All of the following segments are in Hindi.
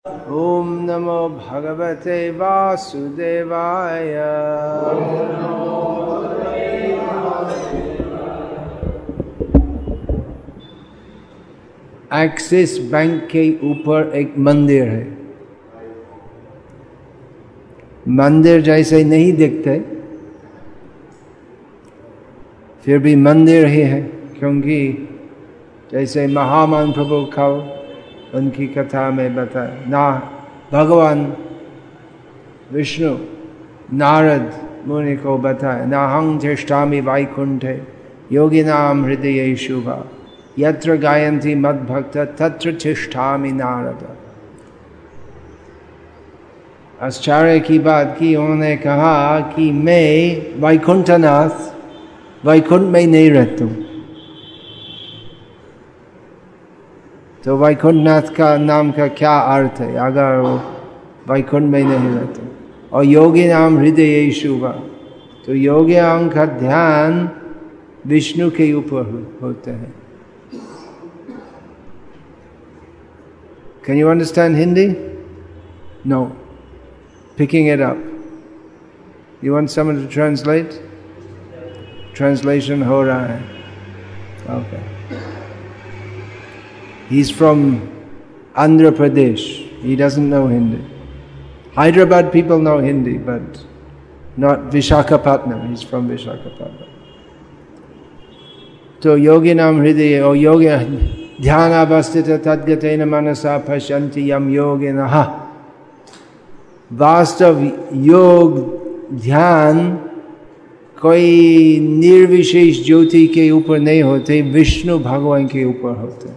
ओम नमो भगवते वासुदेवाय। एक्सिस बैंक के ऊपर एक मंदिर है। मंदिर जैसे नहीं दिखते, फिर भी मंदिर ही है, क्योंकि जैसे महामन प्रभु का उनकी कथा में बताया ना, भगवान विष्णु नारद मुनि को बताया, नाहं तिष्ठामि वैकुंठे योगिनां हृदयेषु वा यत्र गायन्ति मद्भक्ता तत्र तिष्ठामि नारद। आश्चर्य की बात की, उन्होंने कहा कि मैं वैकुंठनाथ वैकुंठ में नहीं रहता हूँ। तो वैकुंठनाथ का नाम का क्या अर्थ है अगर वो वैकुंठ में नहीं रहते? और योगी नाम हृदयेषु वा, तो योगियों का ध्यान विष्णु के ऊपर होते हैं। Can you understand Hindi? No. Picking it up. You want someone to translate? Translation हो रहा है. Okay. He's from Andhra Pradesh. He doesn't know Hindi. Hyderabad people know Hindi, but not Vishakhapatnam. He's from Vishakhapatnam. तो योगी नाम हृदय और योगी ध्यान अवस्थित तद्गतेन मनसा पश्यन्ति यम योगिनः। वास्तव योग ध्यान कोई निर्विशेष ज्योति के ऊपर नहीं होते, विष्णु भगवान के ऊपर होते।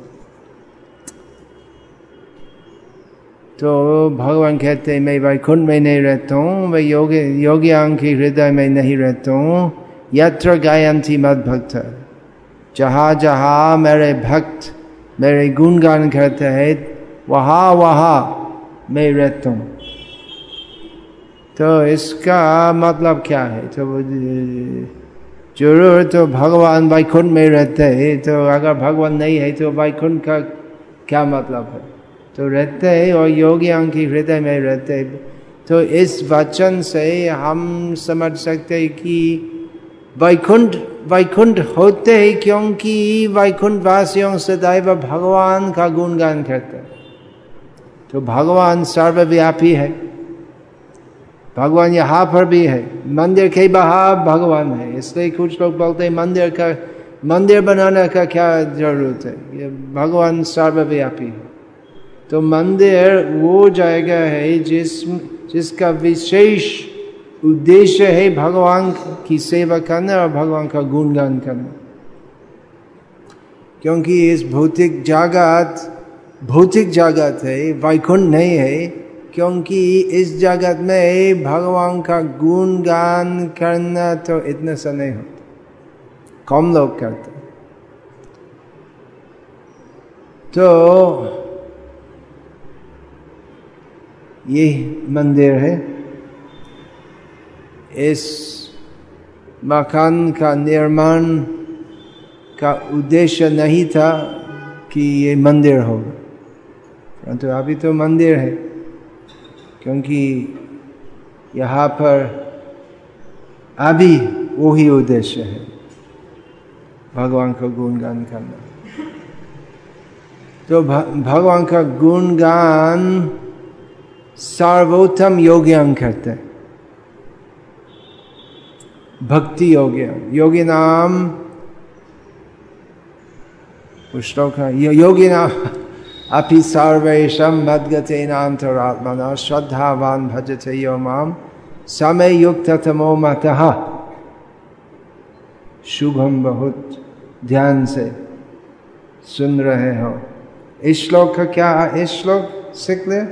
तो भगवान कहते हैं मैं वैकुंठ में नहीं रहता हूँ, मैं योगियों के हृदय में नहीं रहता हूँ। यत्र गायन्ति मद्भक्त, जहाँ जहाँ मेरे भक्त मेरे गुणगान करते हैं वहाँ वहाँ मैं रहता हूँ। तो इसका मतलब क्या है? तो जरूर तो भगवान वैकुंठ में रहते हैं, तो अगर भगवान नहीं है तो वैकुंठ का क्या मतलब है? तो रहते हैं और योगियों के हृदय में रहते हैं। तो इस वचन से हम समझ सकते हैं कि वैकुंठ होते हैं क्योंकि वैकुंठ वासियों सदैव भगवान का गुणगान करते हैं। तो भगवान सर्वव्यापी है, भगवान यहाँ पर भी है, मंदिर के बाहर भगवान है। इसलिए कुछ लोग बोलते हैं मंदिर बनाने का क्या जरूरत है, ये भगवान सर्वव्यापी है। तो मंदिर वो जगह है जिसका विशेष उद्देश्य है भगवान की सेवा करना और भगवान का गुणगान करना। क्योंकि इस भौतिक जगत है, वैकुंठ नहीं है, क्योंकि इस जगत में भगवान का गुणगान करना तो इतना सा नहीं होता, कम लोग करते। तो ये मंदिर है। इस मकान का निर्माण का उद्देश्य नहीं था कि ये मंदिर होगा, परंतु अभी तो मंदिर है, क्योंकि यहाँ पर अभी वही उद्देश्य है, भगवान का गुणगान करना। तो भगवान का गुणगान सर्वोत्तम योगियां करते हैं, भक्ति योगी नाम श्लोक योगी नाम अपि सर्वेषां मद्गतेन अंतरात्मना श्रद्धावान भजते यो माम समय युक्ततमो मतः। शुभम बहुत ध्यान से सुन रहे हो। इस श्लोक का क्या, इस श्लोक सीख ले?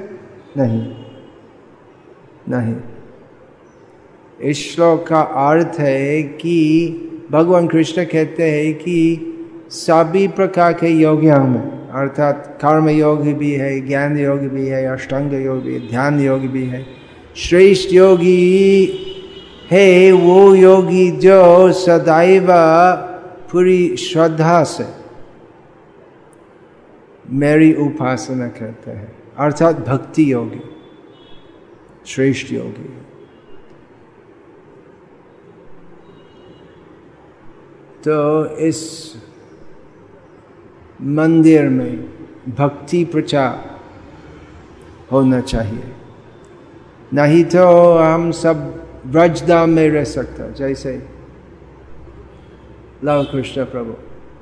नहीं। इस श्लोक का अर्थ है कि भगवान कृष्ण कहते हैं कि सभी प्रकार के योगियों में, अर्थात कर्म योगी भी है, ज्ञान योगी भी है, अष्टांग योगी भी है, ध्यान योगी भी है, श्रेष्ठ योगी है वो योगी जो सदैव पूरी श्रद्धा से मेरी उपासना करते हैं, अर्थात भक्ति योगी, श्रेष्ठ योगी। तो इस मंदिर में भक्ति प्रचार होना चाहिए, नहीं तो हम सब ब्रजधाम में रह सकते, जैसे लाल कृष्ण प्रभु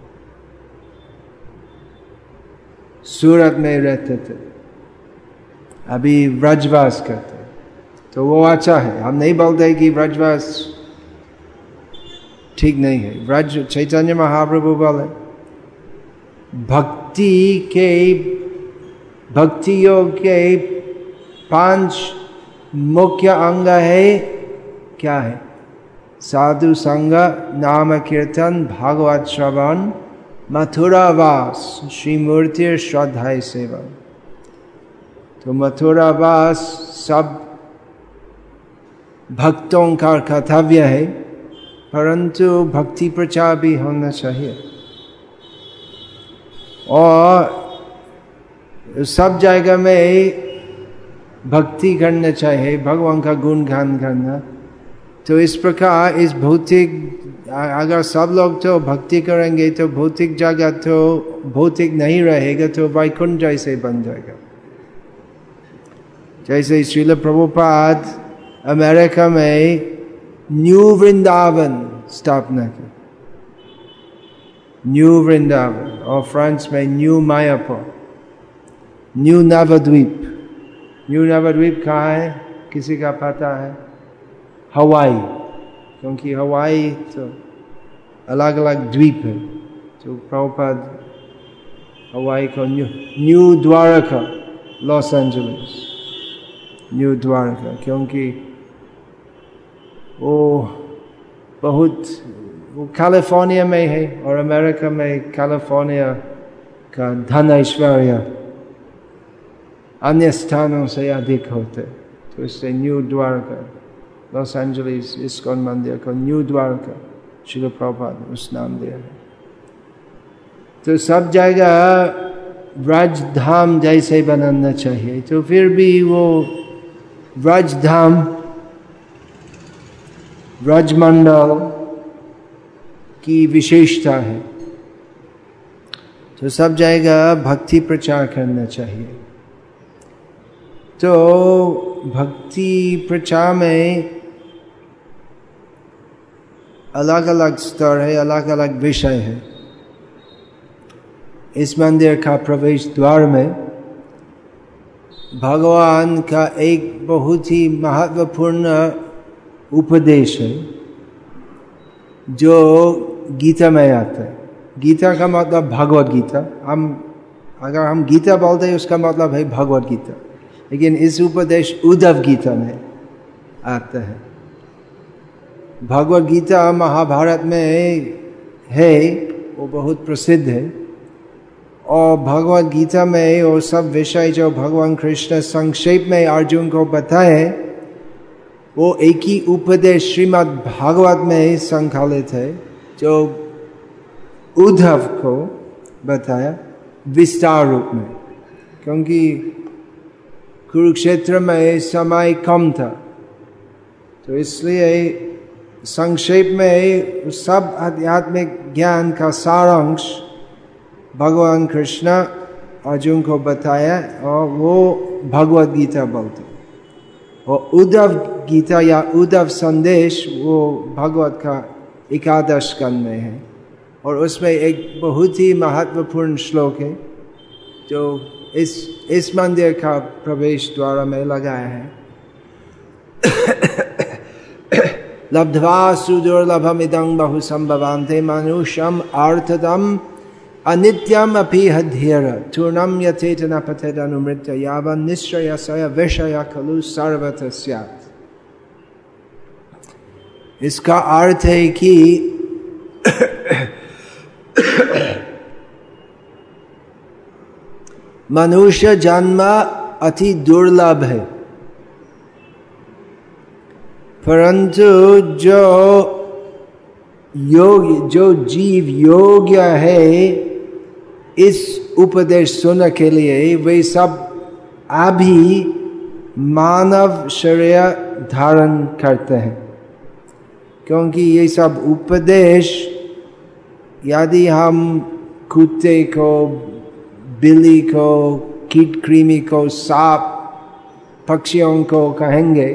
सूरत में रहते थे, अभी ब्रजवास करते, तो वो अच्छा है। हम नहीं बोलते कि ब्रजवास ठीक नहीं है। ब्रज चैतन्य महाप्रभु बोले भक्ति योग के 5 मुख्य अंग है। क्या है? साधु संग, नाम कीर्तन, भागवत श्रवण, मथुरावास, श्री मूर्ति श्रद्धा सेवन। तो मथुरावास सब भक्तों का कर्तव्य है, परंतु भक्ति प्रचार भी होना चाहिए और सब जगह में भक्ति करना चाहिए, भगवान का गुणगान करना। तो इस प्रकार इस भौतिक, अगर सब लोग तो भक्ति करेंगे तो भौतिक जगह तो भौतिक नहीं रहेगा, तो वैकुंठ जैसे बन जाएगा। जैसे श्रील प्रभुपाद अमेरिका में न्यू वृंदावन स्थापना की, न्यू वृंदावन, और फ्रांस में New Mayapur, New Navadvip. New Navadvip कहाँ है? किसी का पता है? हवाई, क्योंकि हवाई तो अलग अलग द्वीप है, तो प्रभुपाद हवाई को New Dwarka, Los Angeles New Dwarka, क्योंकि वो बहुत, वो कैलिफोर्निया में है और अमेरिका में कैलिफोर्निया का धन ऐश्वर्य अन्य स्थानों से अधिक होते, तो इससे New Dwarka, Los Angeles ISKCON मंदिर को न्यू द्वारका श्रील प्रभुपाद उस नाम दिया है। तो सब जगह ब्रजधाम जैसे बनाना चाहिए। तो फिर भी वो ब्रजधाम, ब्रजमंडल की विशेषता है, तो सब जगह भक्ति प्रचार करना चाहिए। तो भक्ति प्रचार में अलग अलग स्तर है, अलग अलग विषय है। इस मंदिर का प्रवेश द्वार में भगवान का एक बहुत ही महत्वपूर्ण उपदेश है जो गीता में आता है। गीता का मतलब भगवत गीता। अगर हम गीता बोलते हैं उसका मतलब है भगवत गीता, लेकिन इस उपदेश उद्धव गीता में आता है। भगवत गीता महाभारत में है, वो बहुत प्रसिद्ध है, और भगवत गीता में वो सब विषय जो भगवान कृष्ण संक्षेप में अर्जुन को बताए, वो एक ही उपदेश श्रीमद् भागवत में संकलित है, जो उद्धव को बताया विस्तार रूप में, क्योंकि कुरुक्षेत्र में समय कम था, तो इसलिए संक्षेप में सब आध्यात्मिक ज्ञान का सारांश भगवान कृष्ण अर्जुन को बताया, और वो भगवत गीता बोलते। और उद्धव गीता या उद्धव संदेश वो भगवत का 11 स्कंद में है, और उसमें एक बहुत ही महत्वपूर्ण श्लोक है जो इस मंदिर का प्रवेश द्वार में लगाया है। लब्ध्वा सुदुर्लभमिदं बहु संभवान्ते मनुष्यम अर्थदम अनित्यम अपि हध्येर चूर्णम यथेत न पथेत अनुमृत्य यावन् निश्चयस्य विषय खलु सर्वतः स्यात्। इसका अर्थ है कि मनुष्य जन्म अति दुर्लभ है, परंतु जो जीव योग्य है इस उपदेश सुनने के लिए, वे सब अभी मानव शरीर धारण करते हैं, क्योंकि ये सब उपदेश यदि हम कुत्ते को, बिल्ली को, कीट कृमि को, सांप, पक्षियों को कहेंगे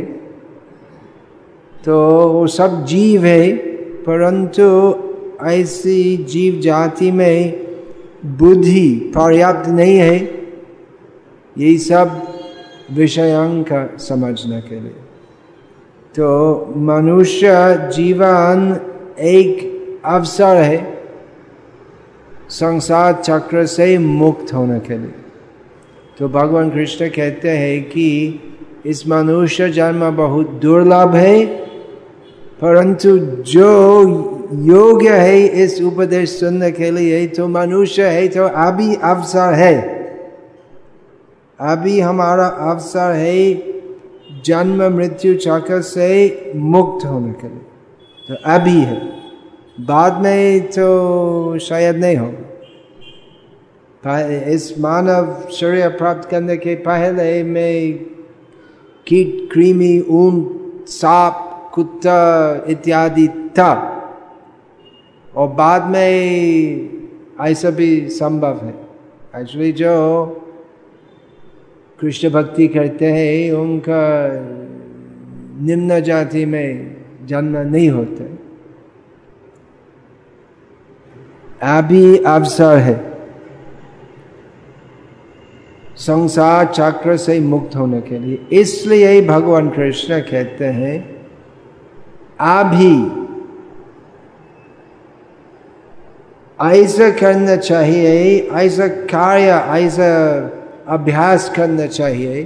तो वो सब जीव है, परंतु ऐसी जीव जाति में बुद्धि पर्याप्त नहीं है ये सब विषयों का समझने के लिए। तो मनुष्य जीवन एक अवसर है संसार चक्र से मुक्त होने के लिए। तो भगवान कृष्ण कहते हैं कि इस मनुष्य जन्म बहुत दुर्लभ है, परंतु जो योग्य है इस उपदेश सुनने के लिए तो मनुष्य है, तो अभी अवसर है, अभी हमारा अवसर है जन्म मृत्यु चक्र से मुक्त होने के लिए। तो अभी है, बाद में तो शायद नहीं होगा। इस मानव शरीर प्राप्त करने के पहले में कीट कृमि, ऊंट, सांप, कुत्ता इत्यादि था, और बाद में ऐसा भी संभव है। एक्चुअली जो कृष्ण भक्ति करते हैं उनका निम्न जाति में जन्म नहीं होता। अभी अवसर है संसार चक्र से मुक्त होने के लिए, इसलिए भगवान कृष्ण कहते हैं अभी ऐसा करना चाहिए, ऐसा कार्य, ऐसा अभ्यास करना चाहिए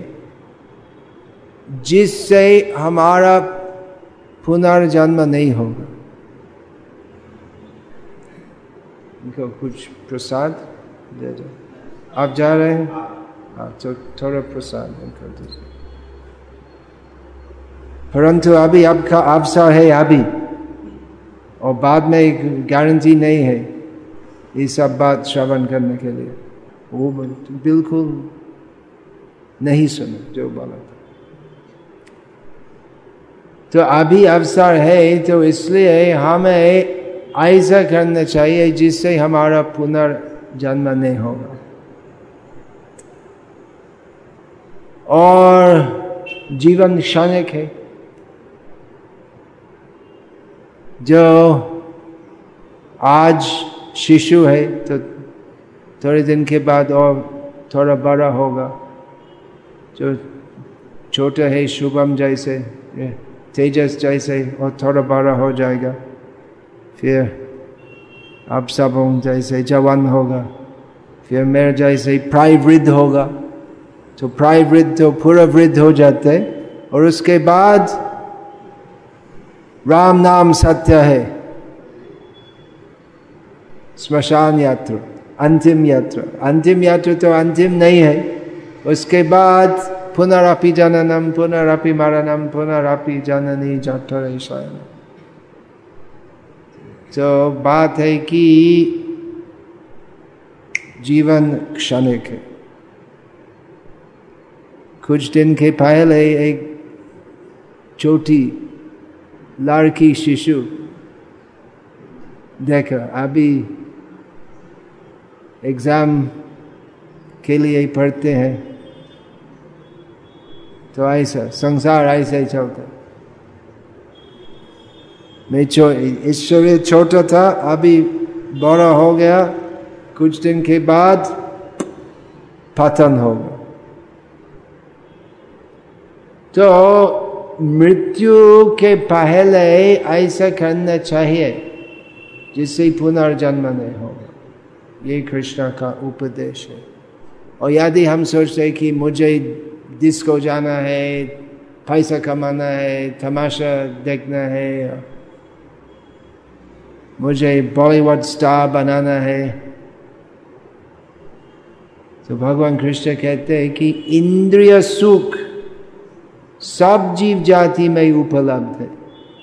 जिससे हमारा पुनर्जन्म नहीं होगा। इनको कुछ प्रसाद दे दो। आप जा रहे हैं? हाँ, तो थोड़ा प्रसाद कर दीजिए। परंतु अभी आपका अवसर है अभी, और बाद में गारंटी नहीं है ये सब बात श्रवण करने के लिए। वो बिल्कुल नहीं सुनो जो बोला था। तो अभी अवसर है, तो इसलिए हमें ऐसा करना चाहिए जिससे हमारा पुनर्जन्म नहीं होगा। और जीवन क्षणिक है, जो आज शिशु है तो थोड़े दिन के बाद और थोड़ा बड़ा होगा। जो छोटा है शुभम जैसे, तेजस जैसे, और थोड़ा बड़ा हो जाएगा। फिर अब सब जैसे जवान होगा, फिर मेरे जैसे प्राय वृद्ध होगा। तो प्राय वृद्ध तो पूरा वृद्ध हो जाते, और उसके बाद राम नाम सत्य है, स्मशान यात्रा, अंतिम यात्रा। अंतिम यात्रा तो अंतिम नहीं है, उसके बाद पुनरपि जननम पुनरपि मरणम पुनरपि जननी जठरे शयनम। तो बात है कि जीवन क्षणिक है। कुछ दिन के पहले एक छोटी लड़की शिशु देखा, अभी एग्जाम के लिए पढ़ते हैं, तो ऐसा संसार ऐसा ही चलता। मैं इस शरीर छोटा था, अभी बड़ा हो गया, कुछ दिन के बाद पतन होगा। तो मृत्यु के पहले ऐसा करना चाहिए जिससे पुनर्जन्म नहीं होगा। ये कृष्ण का उपदेश है। और यदि हम सोचते हैं कि मुझे डिस्को जाना है, पैसा कमाना है, तमाशा देखना है, मुझे बॉलीवुड स्टार बनाना है, तो भगवान कृष्ण कहते हैं कि इंद्रिय सुख सब जीव जाति में उपलब्ध है।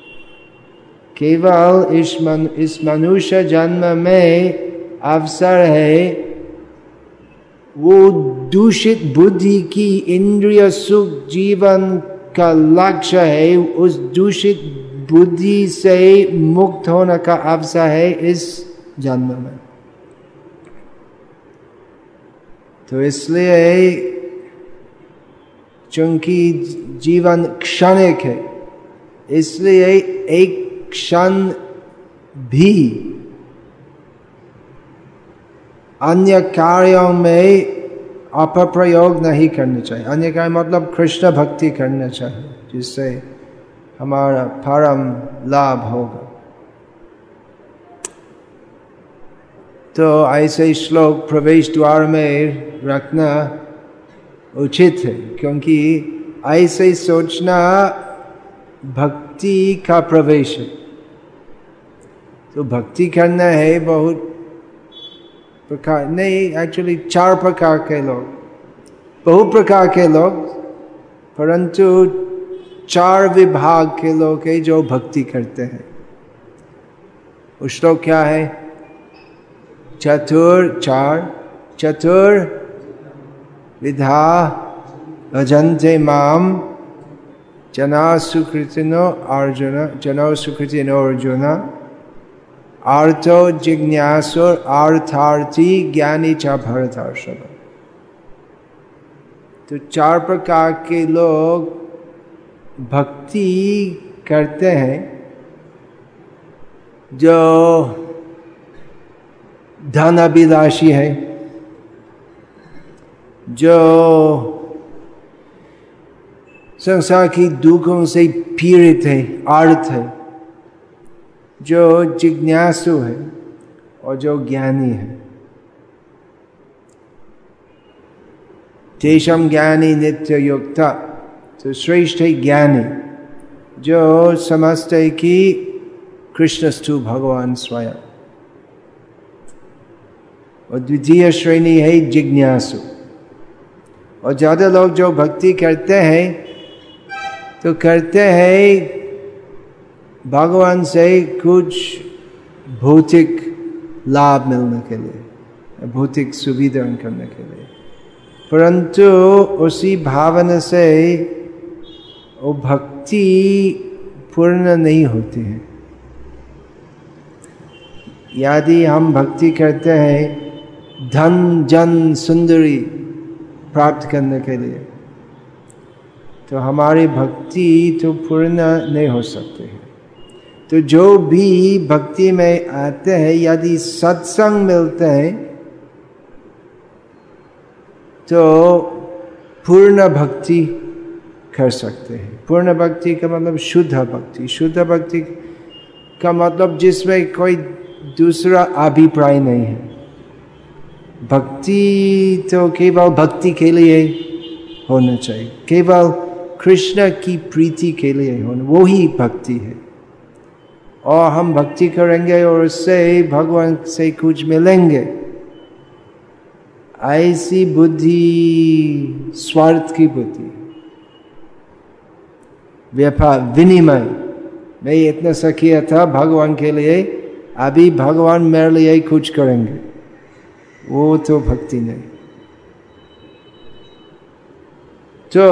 केवल इस मनुष्य जन्म में अवसर है वो दूषित बुद्धि की इंद्रिय सुख जीवन का लक्ष्य है, उस दूषित बुद्धि से मुक्त होने का अवसर है इस जन्म में। तो इसलिए चूंकि जीवन क्षणिक है, इसलिए एक क्षण भी अन्य कार्यों में अपप्रयोग नहीं करना चाहिए। अन्य कार्य मतलब कृष्ण भक्ति करना चाहिए, जिससे हमारा परम लाभ होगा। तो ऐसे श्लोक प्रवेश द्वार में रखना उचित है, क्योंकि ऐसे सोचना भक्ति का प्रवेश है। तो भक्ति करना है बहुत प्रकार नहीं, एक्चुअली 4 प्रकार के लोग, बहुत प्रकार के लोग, परंतु 4 विभाग के लोग हैं जो भक्ति करते हैं। वो श्लोक क्या है? चतुर विधा भजन्ते माम जना सुकृतिनो अर्जुन आर्थो जिज्ञासुर अर्थार्थी ज्ञानी च भरतर्षभ। तो 4 प्रकार के लोग भक्ति करते हैं। जो धन अभिलाषी है, जो संसार की दुखों से पीड़ित है, आर्त है, जो जिज्ञासु है और जो ज्ञानी है। तेषां ज्ञानी नित्य युक्ता, तो श्रेष्ठ है ज्ञानी, जो समझते है कि कृष्णस्तु भगवान स्वयं। और द्वितीय श्रेणी है जिज्ञासु। और ज्यादा लोग जो भक्ति करते हैं तो करते हैं भगवान से कुछ भौतिक लाभ मिलने के लिए, भौतिक सुविधा करने के लिए, परंतु उसी भावना से वो भक्ति पूर्ण नहीं होती है। यदि हम भक्ति करते हैं धन जन सुंदरी प्राप्त करने के लिए, तो हमारी भक्ति तो पूर्ण नहीं हो सकती है। तो जो भी भक्ति में आते हैं, यदि सत्संग मिलते हैं तो पूर्ण भक्ति कर सकते हैं। पूर्ण भक्ति का मतलब शुद्ध भक्ति। शुद्ध भक्ति का मतलब जिसमें कोई दूसरा अभिप्राय नहीं है। भक्ति तो केवल भक्ति के लिए होना चाहिए, केवल कृष्ण की प्रीति के लिए होना, वो ही भक्ति है। और हम भक्ति करेंगे और उससे भगवान से कुछ मिलेंगे, ऐसी बुद्धि स्वार्थ की बुद्धि, व्यापार विनिमय। मैं इतना सा किया था भगवान के लिए, अभी भगवान मेरे लिए कुछ करेंगे, वो तो भक्ति नहीं। तो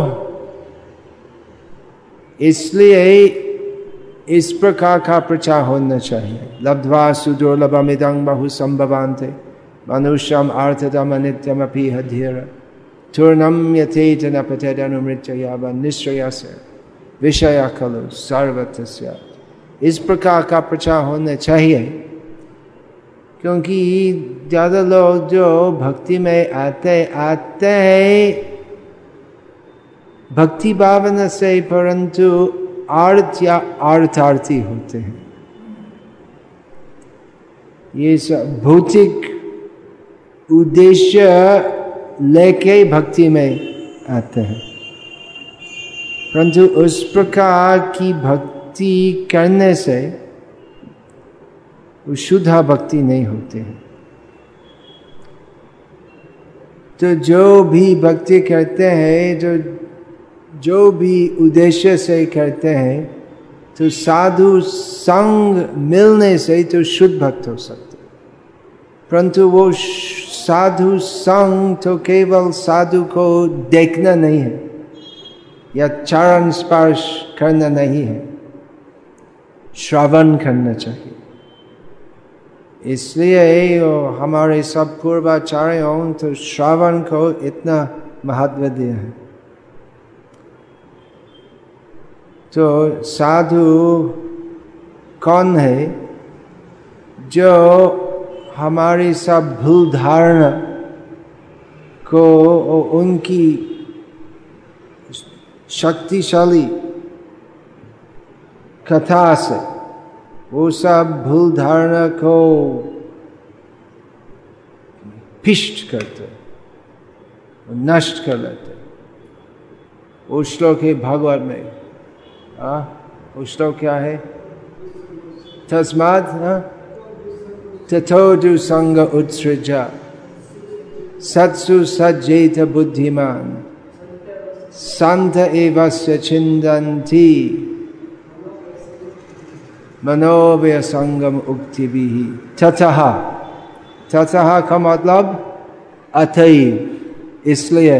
इसलिए इस प्रकार का प्रचार होना चाहिए। लब्ध्वा सुदुर्लभमिदं बहु संभवान्ते मनुष्यम अर्थतम नित्यमपि हधीर तूर्णम यथेत न पतेदनुमृत्य यावन् निश्चयस्य विषय खलु सर्वत्र स्यात्। इस प्रकार का प्रचार होना चाहिए, क्योंकि ज़्यादा लोग जो भक्ति में आते हैं भक्ति भावना से, परंतु अर्थ या अर्थार्थी होते हैं। ये सब भौतिक उद्देश्य लेके भक्ति में आते हैं, परंतु उस प्रकार की भक्ति करने से शुद्ध भक्ति नहीं होती है। तो जो भी भक्ति करते हैं, जो भी उद्देश्य से करते हैं, तो साधु संग मिलने से तो शुद्ध भक्त हो सकते, परंतु वो साधु संग तो केवल साधु को देखना नहीं है या चरण स्पर्श करना नहीं है, श्रवण करना चाहिए। इसलिए हमारे सब पूर्वाचार्यों तो श्रवण को इतना महत्व दिया है। तो साधु कौन है? जो हमारी सब भूल धारणा को उनकी शक्तिशाली कथा से वो सब भूल धारणा को पिष्ट करते, नष्ट कर लेते। वो श्लोक है भागवत में, वो श्लोक क्या है? तस्मात् तथो संग उत्सृज्य सत्सु सज्जेत बुद्धिमान संत एवस्य छिन्दन्ति मनोवय संगम उक्तिभिः। ततः, ततः का मतलब अतएव, इसलिए।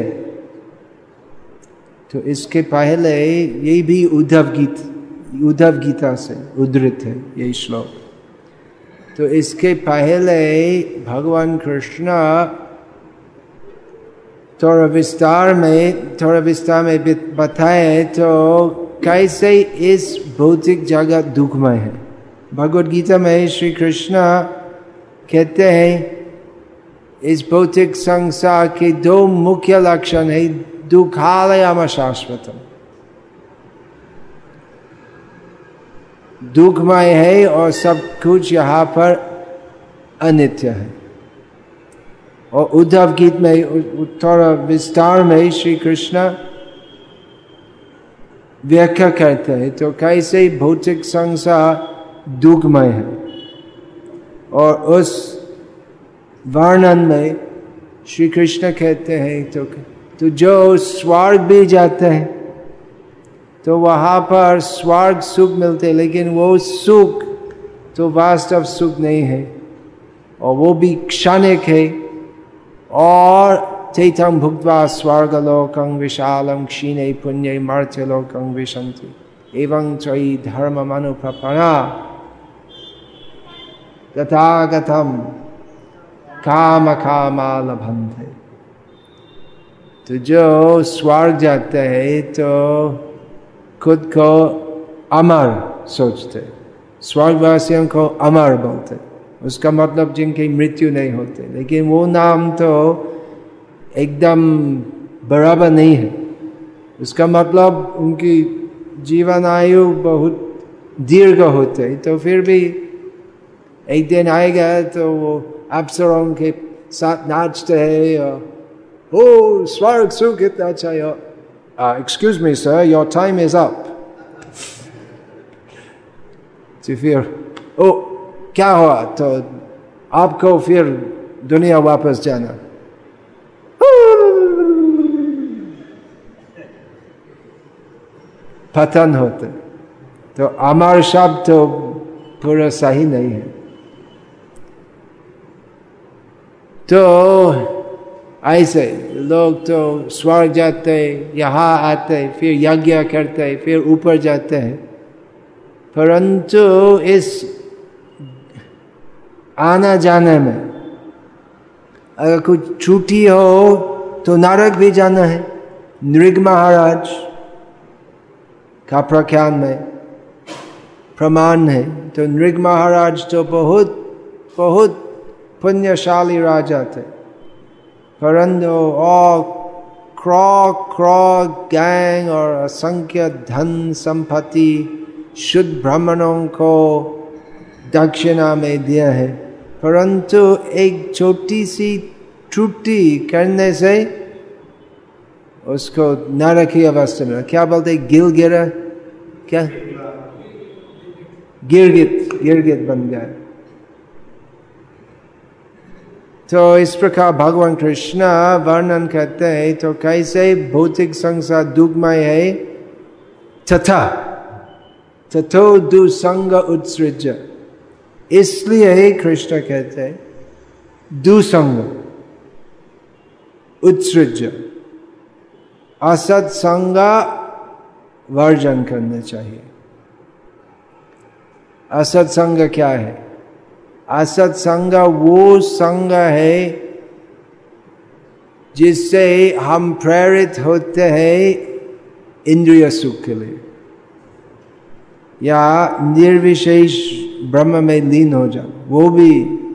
तो इसके पहले ये भी उद्धव गीता से उद्धृत है ये श्लोक। तो इसके पहले भगवान कृष्ण थोड़ा विस्तार में बताए तो कैसे इस भौतिक जगत दुखमय है। भगवद गीता में श्री कृष्ण कहते हैं इस भौतिक संसार के दो मुख्य लक्षण है, दुखालयम शाश्वतम, दुखमय है और सब कुछ यहाँ पर अनित्य है। और उद्धव गीत में थोड़ा विस्तार में श्री कृष्ण व्याख्या करते हैं तो कैसे भौतिक संसार दुखमय है। और उस वर्णन में श्री कृष्ण कहते हैं तो जो स्वर्ग भी जाते हैं तो वहाँ पर स्वर्ग सुख मिलते, लेकिन वो सुख तो वास्तव सुख नहीं है और वो भी क्षणिक है। और चैतम भुक्त्वा स्वर्गलोकं विशालं क्षीणे पुण्ये मर्त्यलोकं विशन्ति एवं त्रयी धर्ममनुप्रपन्ना तथागतं कामकामा लभन्ते। तो जो स्वर्ग जाते हैं तो खुद को अमर सोचते, स्वर्गवासियों को अमर बोलते, उसका मतलब जिनकी मृत्यु नहीं होते। लेकिन वो नाम तो एकदम बराबर नहीं है, उसका मतलब उनकी जीवन आयु बहुत दीर्घ होते। तो फिर भी एक दिन आएगा तो वो अप्सरों के साथ नाचते हैं, ओ स्वर्ग सुख इतना अच्छा है। Excuse me sir, your time is up. तो फिर ओ क्या हुआ? तो आपको फिर दुनिया वापस जाना। पतन होते। तो अमर शब्द तो पूरा सही नहीं है। तो ऐसे लोग तो स्वर्ग जाते, यहाँ आते, फिर यज्ञ करते, फिर ऊपर जाते हैं। परंतु इस आना जाने में अगर कुछ छुट्टी हो तो नरक भी जाना है। नृग महाराज का प्रख्यान में प्रमाण है। तो नृग महाराज तो बहुत बहुत पुण्यशाली राजा थे, परंतु और क्रॉ गैंग और असंख्य धन संपत्ति शुद्ध ब्राह्मणों को दक्षिणा में दिया है। परंतु एक छोटी सी त्रुटि करने से उसको नरक की अवस्था में, क्या बोलते, गिरगिरा, क्या गिरगिट बन गया। तो इस प्रकार भगवान कृष्ण वर्णन करते हैं तो कैसे भौतिक संसार दुखमय है। तथो दुसंग उत्सृज्य, इसलिए कृष्ण कहते हैं दुसंग, उत्सृज्य, असत संग वर्जन करना चाहिए। असत संग क्या है? असत संग वो संग है जिससे हम प्रेरित होते हैं इंद्रिय सुख के लिए, या निर्विशेष ब्रह्म में लीन हो जाए, वो भी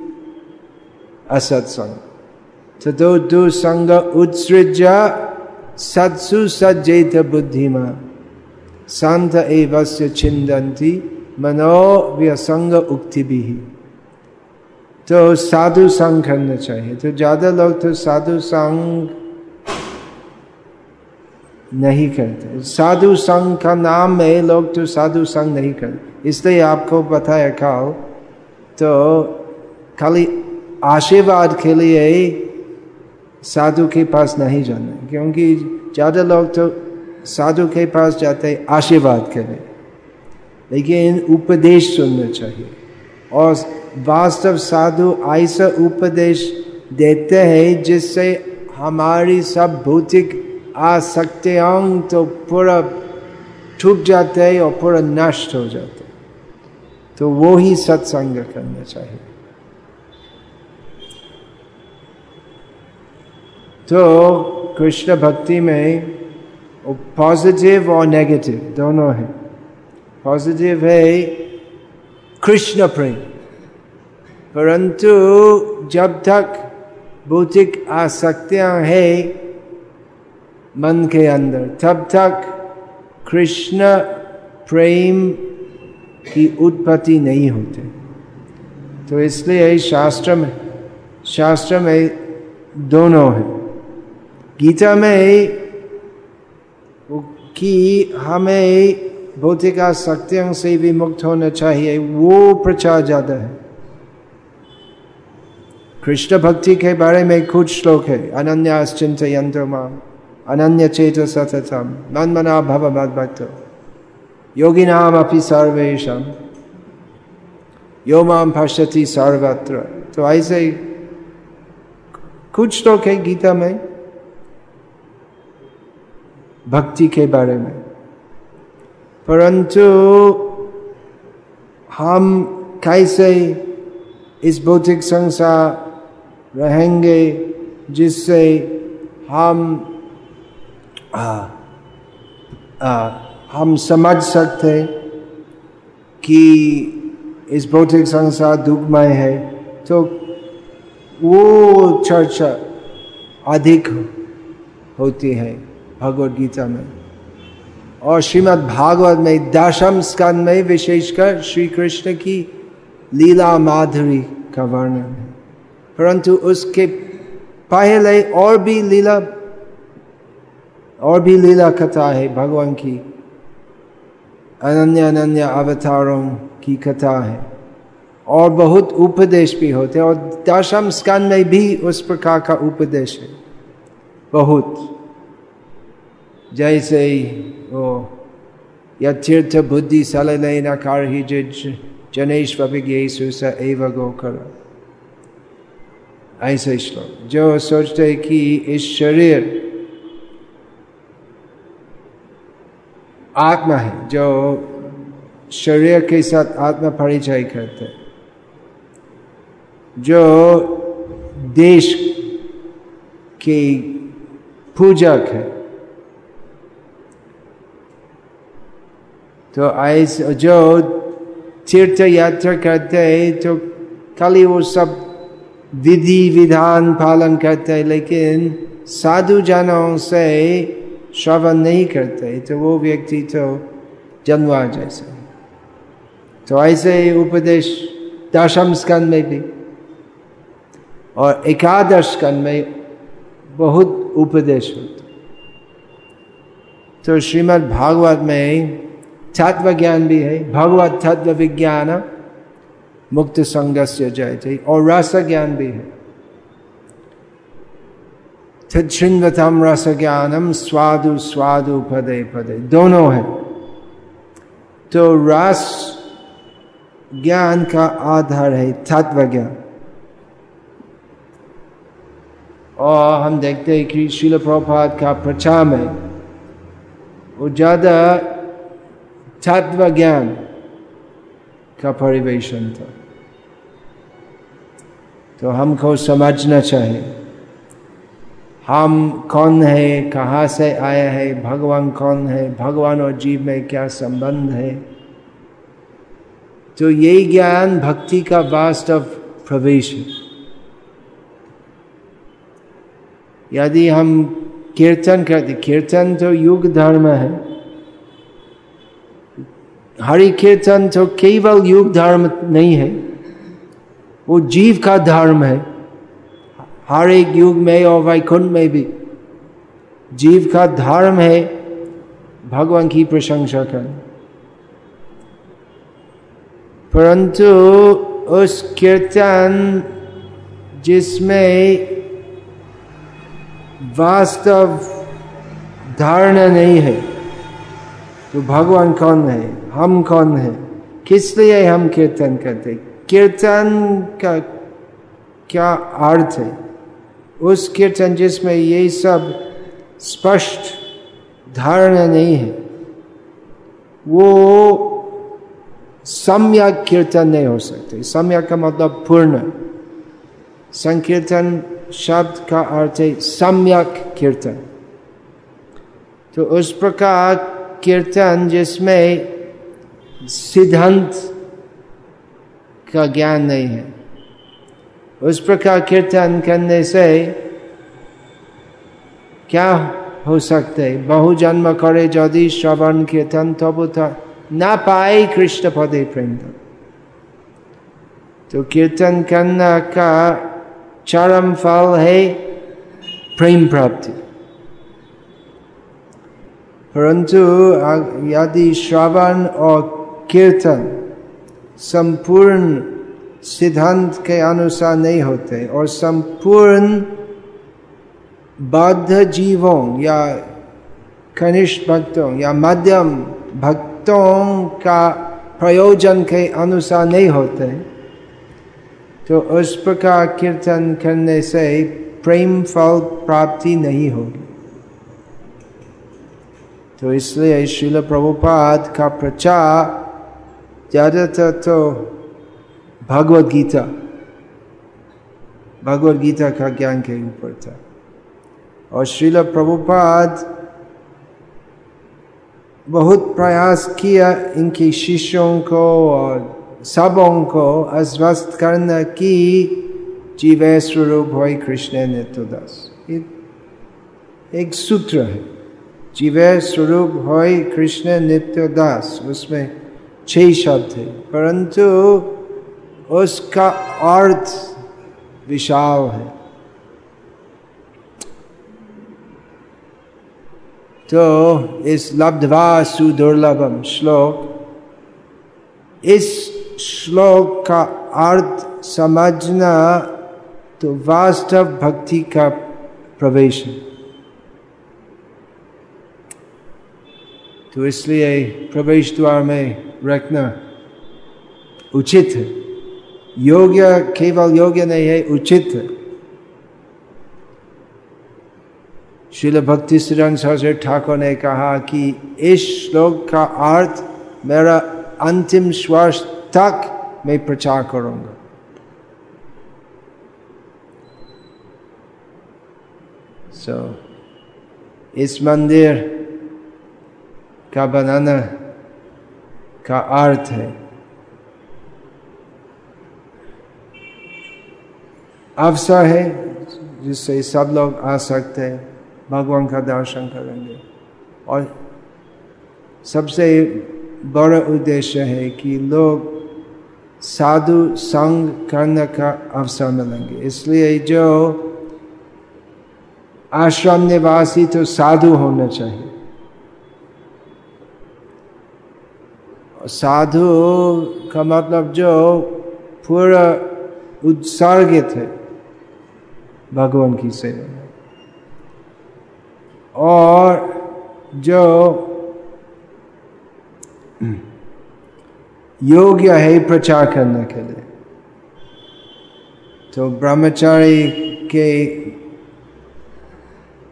असत संग। तो दो संग उत्सृज्य सत्सु सज्जेत बुद्धिमा शांत एवस्य छिन्दन्ति मनो व्यसंग उक्ति भी। तो साधु संग करना चाहिए। तो ज्यादा लोग तो साधु संग नहीं करते। साधु संग का नाम में लोग तो साधु संग नहीं करते। इसलिए आपको बताया कल, तो खाली आशीर्वाद के लिए साधु के पास नहीं जाना, क्योंकि ज्यादा लोग तो साधु के पास जाते आशीर्वाद के लिए, लेकिन उपदेश सुनना चाहिए। और वास्तव साधु ऐसा उपदेश देते हैं जिससे हमारी सब भौतिक आसक्तियां तो पूरा छूट जाते हैं और पूरा नष्ट हो जाते हैं। तो वो ही सत्संग करना चाहिए। तो कृष्ण भक्ति में पॉजिटिव और नेगेटिव दोनों है। पॉजिटिव है कृष्ण प्रेम, परंतु जब तक भौतिक आसक्तियां है मन के अंदर, तब तक कृष्ण प्रेम की उत्पत्ति नहीं होती। तो इसलिए शास्त्र में दोनों है। गीता में कि हमें भौतिक आसक्तियों से भी मुक्त होना चाहिए, वो प्रचार ज्यादा है। कृष्ण भक्ति के बारे में कुछ श्लोक है। अनन्याश्चिन्तयन्तो माम् अनन्य चेतो सततम मन्मना भव मद्भक्तो योगिनामपि सर्वेषां यो मां पश्यति सर्वत्र। तो ऐसे कुछ श्लोक है गीता में भक्ति के बारे में, परंतु हम कैसे इस भौतिक संसार रहेंगे जिससे हम समझ सकते कि इस भौतिक संसार दुखमय है। तो वो चर्चा अधिक होती है भगवद गीता में। और श्रीमद् भागवत में 10वें स्कंद में विशेषकर श्री कृष्ण की लीला माधुरी का वर्णन है। परंतु उसके पहले और भी लीला कथा है भगवान की, अनन्य अनन्य अवतारों की कथा है, और बहुत उपदेश भी होते हैं। और 10वें स्कंद में भी उस प्रकार का उपदेश है बहुत। जैसे वो यतीर्थ बुद्धि सललेन कारहि जनेष्वभिज्ञेषु स एव गोकर, ऐसे श्लोक। जो सोचते कि इस शरीर आत्मा है, जो शरीर के साथ आत्मा परिचय करते, जो देश के पूजक है, तो ऐसे जो तीर्थ यात्रा करते हैं तो खाली वो सब विधि विधान पालन करते हैं, लेकिन साधु जनों से श्रवण नहीं करते, तो वो व्यक्ति तो जानवर जैसे। तो ऐसे उपदेश 10वें स्कंद में भी और 11वें स्कंद में बहुत उपदेश होते। तो श्रीमद् भागवत में तत्व ज्ञान भी है, भगवत तत्व विज्ञान मुक्त संगस्य जयते, और रस ज्ञान भी है, तच्छृण्वतम रस ज्ञानम स्वादु स्वादु पदे पदे, दोनों है। तो रस ज्ञान का आधार है तत्व ज्ञान, और हम देखते हैं कि श्रील प्रभुपाद का प्रचार में वो ज़्यादा तत्व ज्ञान का परिवेशन था। तो हमको समझना चाहिए हम कौन है, कहाँ से आया है, भगवान कौन है, भगवान और जीव में क्या संबंध है। तो यही ज्ञान भक्ति का वास्तव प्रवेश है। यदि हम कीर्तन करते, कीर्तन तो युग धर्म है, हरि कीर्तन तो केवल युग धर्म नहीं है, वो जीव का धर्म है। हर एक युग में और वैकुंठ में भी जीव का धर्म है भगवान की प्रशंसा करना। परंतु उस कीर्तन जिसमें वास्तव धारणा नहीं है, तो भगवान कौन है, हम कौन है, किस लिए हम कीर्तन करते, कीर्तन का क्या अर्थ है। उस कीर्तन जिसमें ये सब स्पष्ट धारणा नहीं है, वो सम्यक कीर्तन नहीं हो सकते। सम्यक का मतलब पूर्ण, संकीर्तन शब्द का अर्थ है सम्यक कीर्तन। तो उस प्रकार कीर्तन जिसमें सिद्धांत का ज्ञान नहीं है, उस प्रकार कीर्तन करने से क्या हो सकते, बहु जन्म करे यदि श्रवण कीर्तन तबु ना पाए कृष्ण पदे प्रेम। तो कीर्तन करना का चरम फल है प्रेम प्राप्ति। परंतु यदि श्रवण और कीर्तन संपूर्ण सिद्धांत के अनुसार नहीं होते और संपूर्ण बद्ध जीवों या कनिष्ठ भक्तों या मध्यम भक्तों का प्रयोजन के अनुसार नहीं होते, तो उस प्रकार कीर्तन करने से प्रेम फल प्राप्ति नहीं होगी। तो इसलिए श्रील प्रभुपाद का प्रचार ज्यादातर तो भगवद गीता का ज्ञान के ऊपर था। और श्रील प्रभुपाद बहुत प्रयास किया इनके शिष्यों को और सबों को आश्वस्त करना कि जीवे स्वरूप होय कृष्ण नित्यदास। एक सूत्र है, जीवे स्वरूप होय कृष्ण नित्यदास, उसमें 6 शब्द है, परंतु उसका अर्थ विशाल है। तो इस लब्ध्वा सुदुर्लभम श्लोक, इस श्लोक का अर्थ समझना तो वास्तव भक्ति का प्रवेश है। तो इसलिए प्रवेश द्वार में रखना उचित है। योग्य केवल योग्य नहीं है, उचित है। श्रील भक्ति सिद्धांत सरस्वती ठाकुर ने कहा कि इस श्लोक का अर्थ मेरा अंतिम श्वास तक मैं प्रचार करूंगा। इस मंदिर का बनाना का अर्थ है अवसर है जिससे सब लोग आ सकते हैं, भगवान का दर्शन करेंगे। और सबसे बड़ा उद्देश्य है कि लोग साधु संग करने का अवसर मिलेंगे। इसलिए जो आश्रम निवासी तो साधु होना चाहिए। साधु का मतलब जो पूरा उत्सर्गित है भगवान की सेवा में, और जो योग्य है प्रचार करने के लिए। तो ब्रह्मचारी के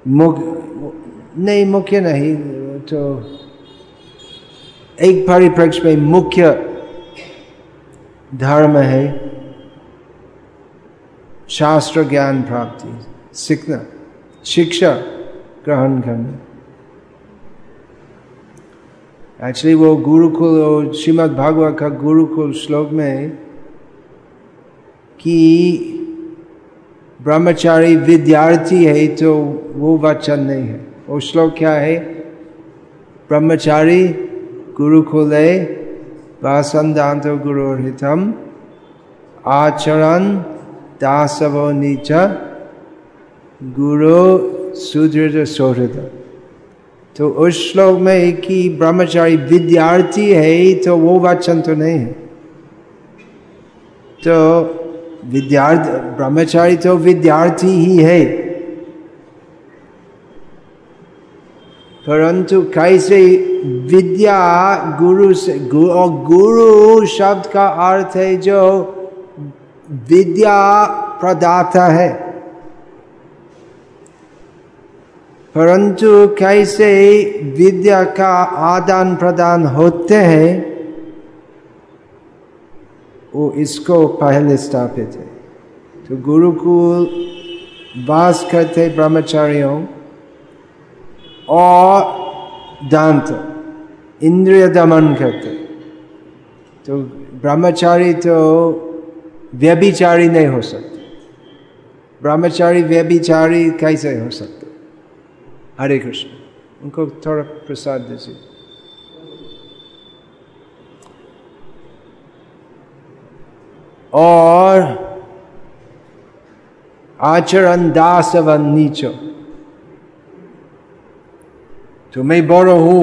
मुख्य नहीं, तो एक परिप्रेक्ष्य में मुख्य धर्म है शास्त्र ज्ञान प्राप्ति, सीखना, शिक्षा ग्रहण करना। एक्चुअली वो गुरुकुल, श्रीमद् भागवत का गुरुकुल श्लोक में कि ब्रह्मचारी विद्यार्थी है, तो वो वचन नहीं है। वो श्लोक क्या है? ब्रह्मचारी गुरुकुले वासंदांतो गुरुहितम आचरण दासवो नीच गुरु सुदृढ़ सौहृद। तो उस श्लोक में कि ब्रह्मचारी विद्यार्थी है, तो वो वचन तो नहीं है। तो ब्रह्मचारी तो विद्यार्थी ही है, परंतु कैसे विद्या गुरु से, और गुरु शब्द का अर्थ है जो विद्या प्रदाता है, परंतु कैसे विद्या का आदान प्रदान होते हैं वो इसको पहले स्थापित है। तो गुरुकुल वास करते ब्रह्मचारियों और दांत इंद्रिय दमन करते। तो ब्रह्मचारी तो व्यभिचारी नहीं हो सकते। ब्रह्मचारी व्यभिचारी कैसे हो सकते? हरे कृष्ण, उनको थोड़ा प्रसाद दीजिए। और आचरण दासवन नीचो, तो मैं बड़ा हूं,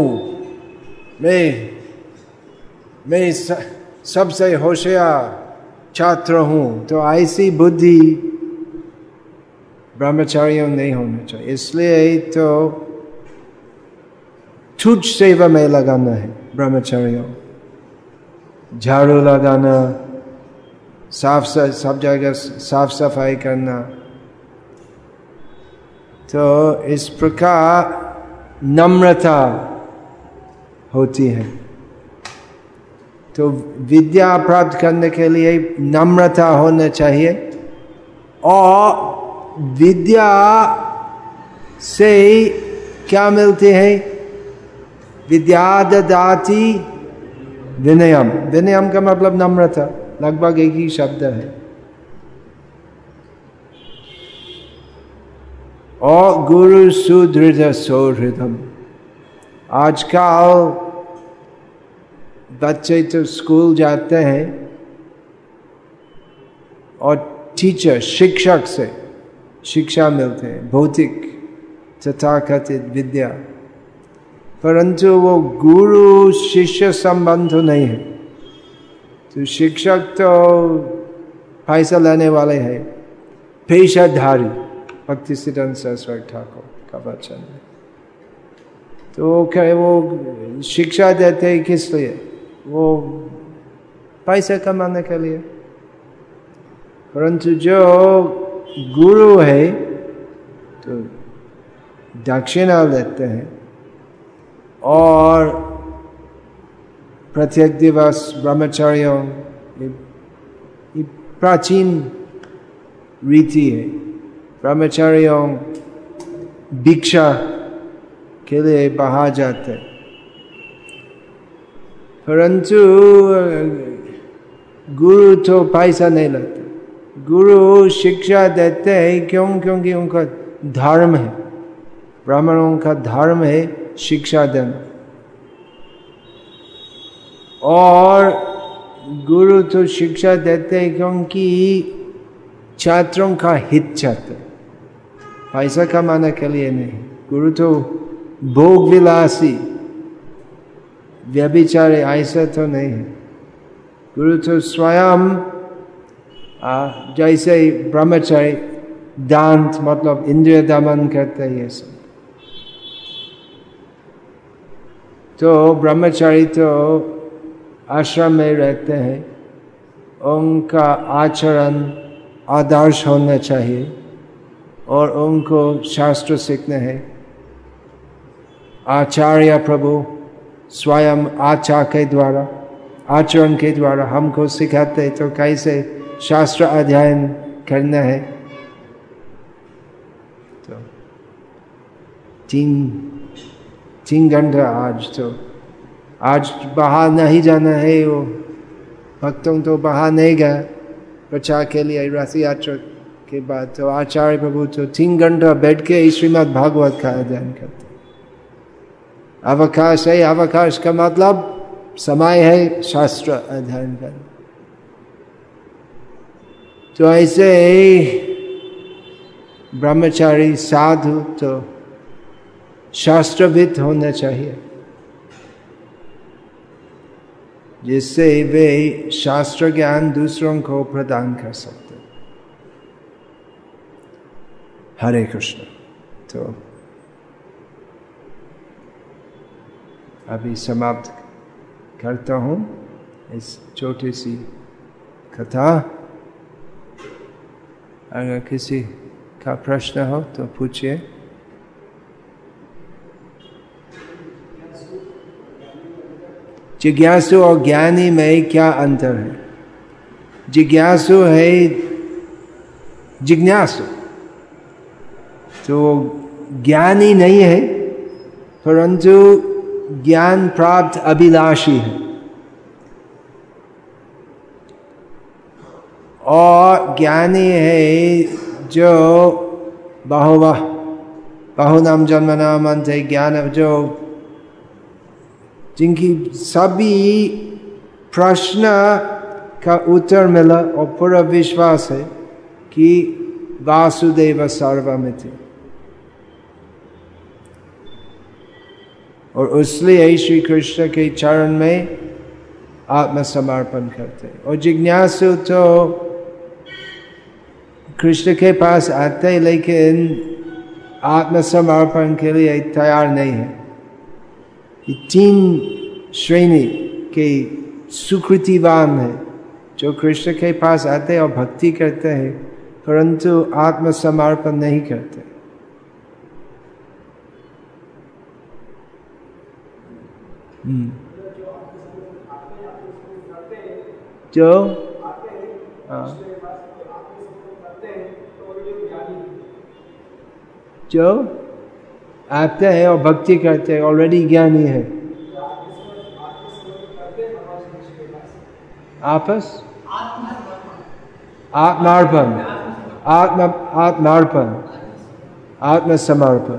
मैं सबसे होशियार छात्र हूं, तो ऐसी बुद्धि ब्रह्मचारियों नहीं होना चाहिए। इसलिए तो तुच्छ सेवा में लगाना है ब्रह्मचारियों, झाड़ू लगाना, सब जगह साफ सफाई करना। तो इस प्रकार नम्रता होती है। तो विद्या प्राप्त करने के लिए नम्रता होना चाहिए, और विद्या से क्या मिलते हैं? विद्या ददाति विनयम। विनयम का मतलब नम्रता, लगभग एक ही शब्द है। और गुरु सुदृढ़ सौहृदम। आजकल बच्चे तो स्कूल जाते हैं और टीचर, शिक्षक से शिक्षा मिलते हैं, भौतिक तथाकथित विद्या, परंतु वो गुरु शिष्य संबंध तो नहीं है। तो शिक्षक तो पैसा लेने वाले हैं, पेशाधारी। भक्ति सिद्धांत सरस्वती ठाकुर का वचन है। तो क्या वो शिक्षा देते हैं किस लिए? वो पैसा कमाने के लिए। परंतु जो गुरु है तो दक्षिणा लेते हैं, और प्रत्येक दिवस ब्रह्मचारियों, ये प्राचीन रीति है। ब्रह्मचारियों भिक्षा के लिए बाहर जाते, परंतु गुरु तो पैसा नहीं लेते। गुरु शिक्षा देते हैं क्योंकि उनका धर्म है, ब्राह्मणों का धर्म है शिक्षा देना। और गुरु तो शिक्षा देते हैं क्योंकि छात्रों का हित चाहते, पैसा कमाने के लिए नहीं। गुरु तो भोग विलासी व्यभिचारी ऐसा तो नहीं है। गुरु तो स्वयं जैसे ब्रह्मचारी दांत मतलब इंद्रिय दमन करते हैं ये सब। तो ब्रह्मचारी तो आश्रम में रहते हैं, उनका आचरण आदर्श होना चाहिए। और उनको शास्त्र सीखना है। आचार्य प्रभु स्वयं आचरण के द्वारा हमको सिखाते तो कैसे शास्त्र अध्ययन करना है। तो 3 घंटा आज बाहर नहीं जाना है, वो भक्तों तो बाहर नहीं गए प्रचार के लिए रथ यात्रा के बाद। तो आचार्य प्रभु तो 3 घंटा बैठ के श्रीमद् भागवत का अध्ययन करते। अवकाश है, अवकाश का मतलब समय है शास्त्र अध्ययन करना। तो ऐसे ब्रह्मचारी साधु तो शास्त्रविद होना चाहिए, जिससे वे शास्त्र ज्ञान दूसरों को प्रदान कर सकते। हरे कृष्ण। तो अभी समाप्त करता हूँ इस छोटी सी कथा। अगर किसी का प्रश्न हो तो पूछिए। जिज्ञासु और ज्ञानी में क्या अंतर है? जिज्ञासु है जिज्ञासु, तो ज्ञानी नहीं है, परंतु ज्ञान प्राप्त अभिलाषी है। और ज्ञानी है जो बहुनाम जन्मनाम अंते ज्ञान, जो जिनकी सभी प्रश्न का उत्तर मिला और पूरा विश्वास है कि वासुदेव सर्वमिति, और इसलिए श्री कृष्ण के चरण में आत्मसमर्पण करते। और जिज्ञासु तो कृष्ण के पास आते लेकिन आत्मसमर्पण के लिए तैयार नहीं है। ये 3 श्रेणी के सुकृतिवान है जो कृष्ण के पास आते और भक्ति करते हैं परंतु आत्मसमर्पण नहीं करते। जो जो आते हैं और भक्ति करते हैं ऑलरेडी ज्ञानी है। आपस आत्मार्पण आत्मार्पण आत्मसमर्पण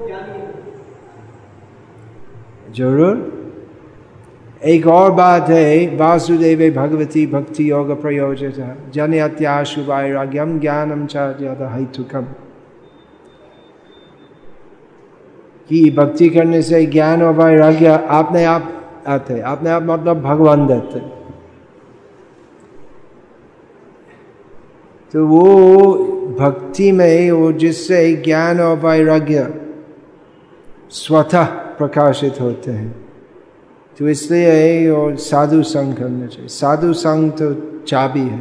जरूर। एक और बात है, वासुदेवे भगवती भक्ति योग प्रयोजन जनयत्याशु वैराग्यम ज्ञानम च हेतुकम, कि भक्ति करने से ज्ञान और वैराग्य अपने आप आते, अपने आप मतलब भगवान देते। तो वो भक्ति में वो जिससे ज्ञान और वैराग्य स्वतः प्रकाशित होते हैं, तो इसलिए और साधु संग करना चाहिए। साधु संग तो चाबी है।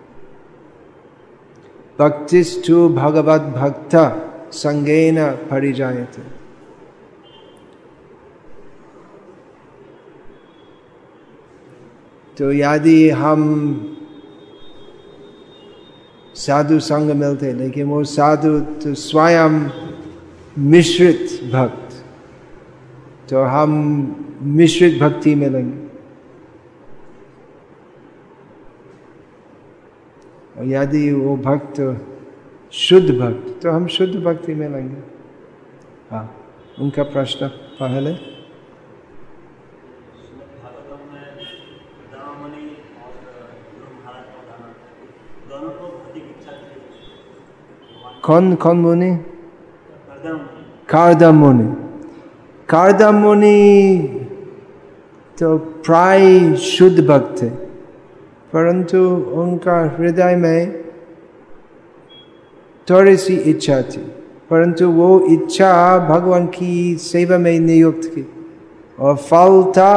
भक्तिस्तु भगवद भक्त संगेन परिजायते। तो यदि हम साधु संग मिलते लेकिन वो साधु तो स्वयं मिश्रित भक्त, तो हम मिश्रित भक्ति मिलेंगे। और यदि वो भक्त शुद्ध भक्त तो हम शुद्ध भक्ति मिलेंगे। हाँ, उनका प्रश्न पहले। कौन कौन मुनि? कार्दम मुनि। कार्दम मुनि तो प्राय शुद्ध भक्त थे, परंतु उनका हृदय में थोड़ी सी इच्छा थी, परंतु वो इच्छा भगवान की सेवा में नियुक्त की। और फल था,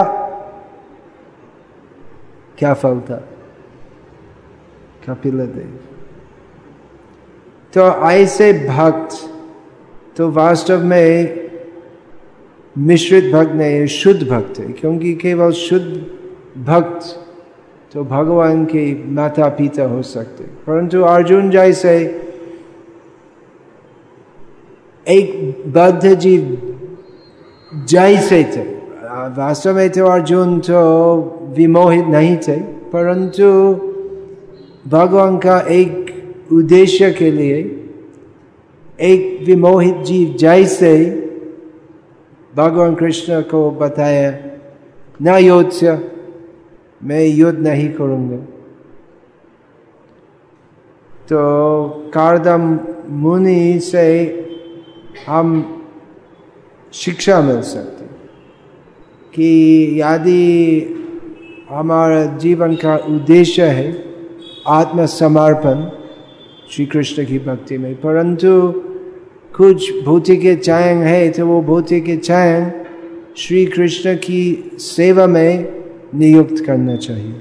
क्या फल था? कपिल देव। तो ऐसे भक्त तो वास्तव में मिश्रित भक्त नहीं, शुद्ध भक्त है, क्योंकि केवल शुद्ध भक्त तो भगवान के माता पिता हो सकते। परंतु अर्जुन जैसे एक बद्ध जीव जैसे थे, वास्तव में तो अर्जुन तो विमोहित नहीं थे, परंतु भगवान का एक उद्देश्य के लिए एक विमोहित जीव जैसे भगवान कृष्ण को बताया, न योत्स्य, मैं युद्ध नहीं करूंगा। तो कार्दम मुनि से हम शिक्षा मिल सकती कि यदि हमारा जीवन का उद्देश्य है आत्मसमर्पण श्री कृष्ण की भक्ति में, परंतु कुछ भौतिक चयन है तो वो भौतिक चयन श्री कृष्ण की सेवा में नियुक्त करना चाहिए।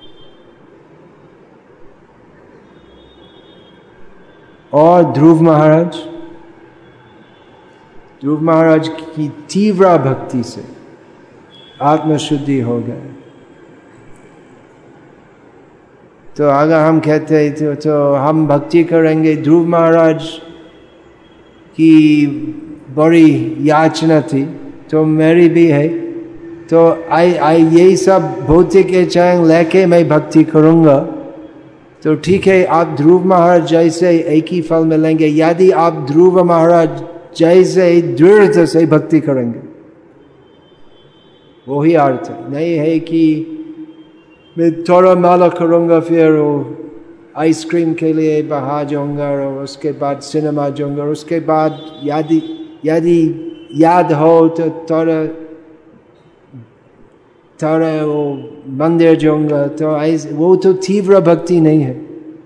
और ध्रुव महाराज की तीव्र भक्ति से आत्मशुद्धि हो गए। तो अगर हम कहते हैं तो हम भक्ति करेंगे, ध्रुव महाराज की बड़ी याचना थी तो मेरी भी है, तो यही सब भौतिक चयन लेके मैं भक्ति करूंगा, तो ठीक है, आप ध्रुव महाराज जैसे एक ही फल मिलेंगे यदि आप ध्रुव महाराज जैसे दृढ़ता से भक्ति करेंगे। वही अर्थ नहीं है कि मैं थोड़ा माला करूंगा फिर वो आइसक्रीम के लिए बाहर जाऊंगा और उसके बाद सिनेमा जाऊंगा, उसके बाद यदि याद हो तो थोड़ा वो मंदिर जाऊंगा, तो वो तो तीव्र भक्ति नहीं है।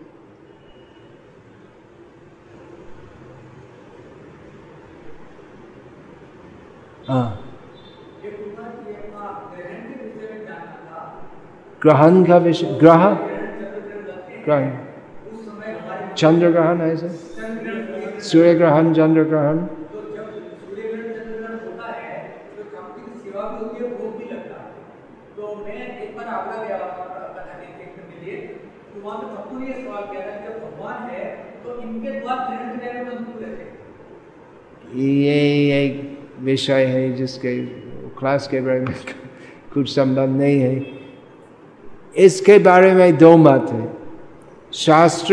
ग्रहण का विषय, ग्रहण चंद्र ग्रहण ऐसे, सूर्य ग्रहण चंद्र ग्रहण, ये एक विषय है जिसके क्लास के बारे में कुछ संबंध नहीं है। इसके बारे में दो मत है। शास्त्र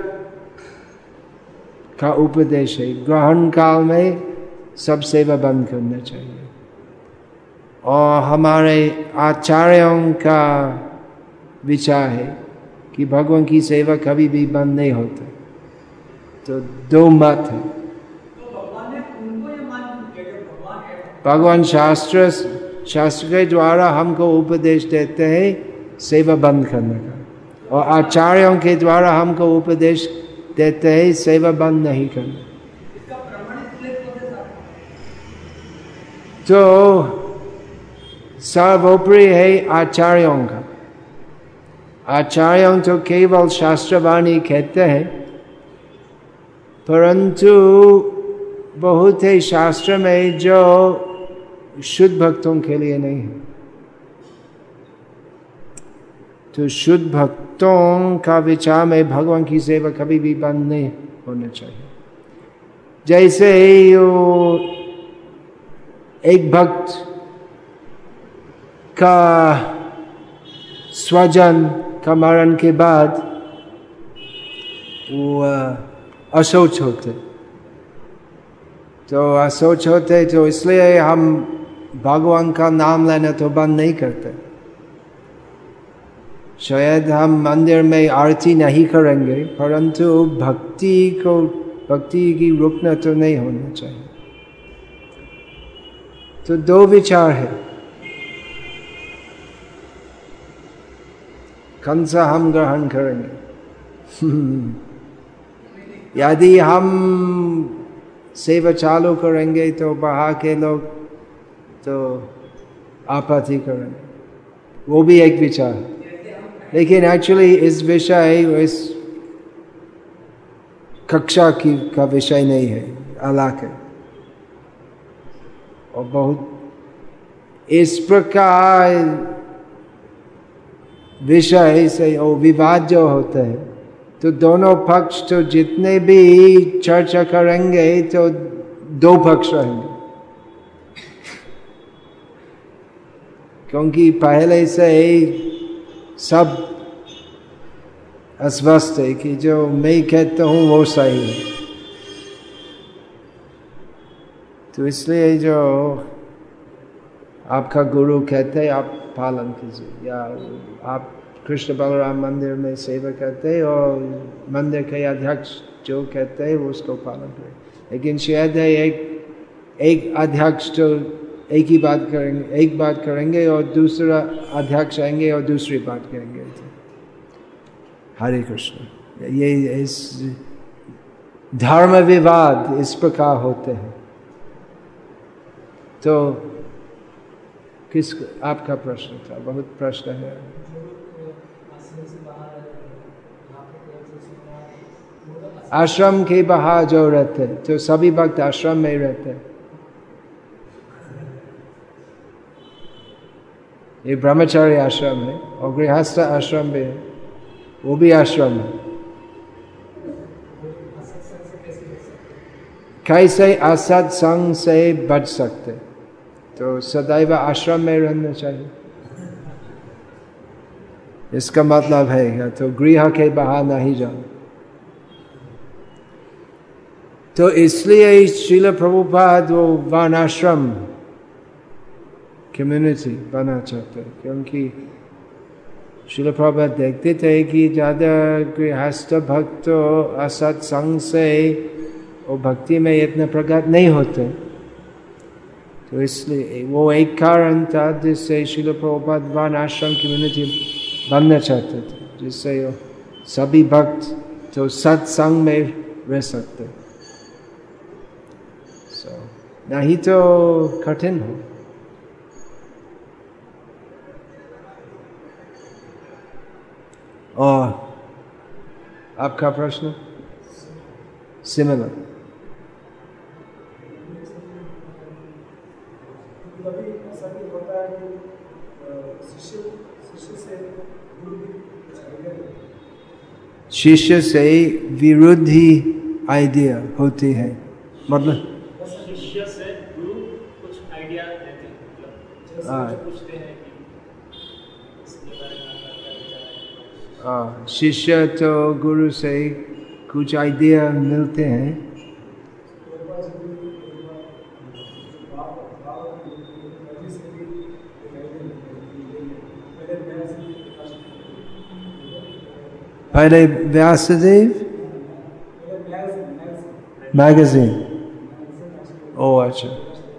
का उपदेश है ग्रहण काल में सब सेवा बंद करना चाहिए, और हमारे आचार्यों का विचार है कि भगवान की सेवा कभी भी बंद नहीं होता। तो दो मत है। भगवान शास्त्र के द्वारा हमको उपदेश देते हैं सेवा बंद करने का, और आचार्यों के द्वारा हमको उपदेश देते हैं सेवा बंद नहीं करना। तो सर्वोपरि है आचार्यों का। आचार्यों तो केवल शास्त्रवाणी कहते हैं, परंतु बहुत है शास्त्र में जो शुद्ध भक्तों के लिए नहीं है। तो शुद्ध भक्तों का विचार में भगवान की सेवा कभी भी बंद नहीं होना चाहिए। जैसे एक भक्त का स्वजन का मरण के बाद वो अशौच होते, तो अशौच होते तो इसलिए हम भगवान का नाम लेना तो बंद नहीं करते। शायद हम मंदिर में आरती नहीं करेंगे, परंतु भक्ति की रुकना तो नहीं होना चाहिए। तो दो विचार है, कौन सा हम ग्रहण करेंगे। यदि हम सेवा चालू करेंगे तो बाहर के लोग तो आपत्ति करेंगे, वो भी एक विचार है। लेकिन एक्चुअली इस विषय इस कक्षा की का विषय नहीं है, अलग है। और बहुत इस प्रकार विषय से और विवाद जो होते हैं, तो दोनों पक्ष तो जितने भी चर्चा करेंगे तो दो पक्ष रहेंगे, क्योंकि पहले से सब अस्वस्थ है कि जो मैं कहता हूँ वो सही है। तो इसलिए जो आपका गुरु कहते हैं आप पालन कीजिए, या आप कृष्ण बलराम मंदिर में सेवा करते हैं और मंदिर के अध्यक्ष जो कहते हैं वो उसको पालन करें। लेकिन शायद है एक अध्यक्ष तो एक ही बात करेंगे, एक बात करेंगे और दूसरा अध्यक्ष आएंगे और दूसरी बात करेंगे। हरे कृष्ण। ये इस धर्म विवाद इस प्रकार होते हैं। तो किस आपका प्रश्न था? बहुत प्रश्न है। आश्रम के बाहर जो रहते तो सभी भक्त आश्रम में रहते। ये ब्रह्मचारी आश्रम है और गृहस्थ आश्रम भी है, वो भी आश्रम है। कैसे असत संग से बच सकते? तो सदैव आश्रम में रहना चाहिए, इसका मतलब है तो गृह के बाहर नहीं जाओ। तो इसलिए श्रील प्रभुपाद वो वर्णाश्रम कम्युनिटी बना चाहते, क्योंकि श्रील प्रभुपाद देखते थे कि ज्यादा गृहस्थ भक्त असत संग से और भक्ति में इतना प्रगत नहीं होते। तो इसलिए वो एक कारण था जिससे श्रील प्रभुपाद वर्णाश्रम कम्युनिटी बनना चाहते थे, जिससे सभी भक्त तो सत्संग में रह सकते। नहीं तो कठिन हो। और आपका प्रश्न सिमिलर। शिष्य से विरुद्ध आइडिया होती है, मतलब शिष्य से गुरु कुछ आइडिया देते हैं, पूछते हैं कि इसके बारे में आपका क्या विचार है। शिष्य तो गुरु से कुछ आइडिया मिलते हैं। पहले व्यासदेव मैगजीन। ओ अच्छा।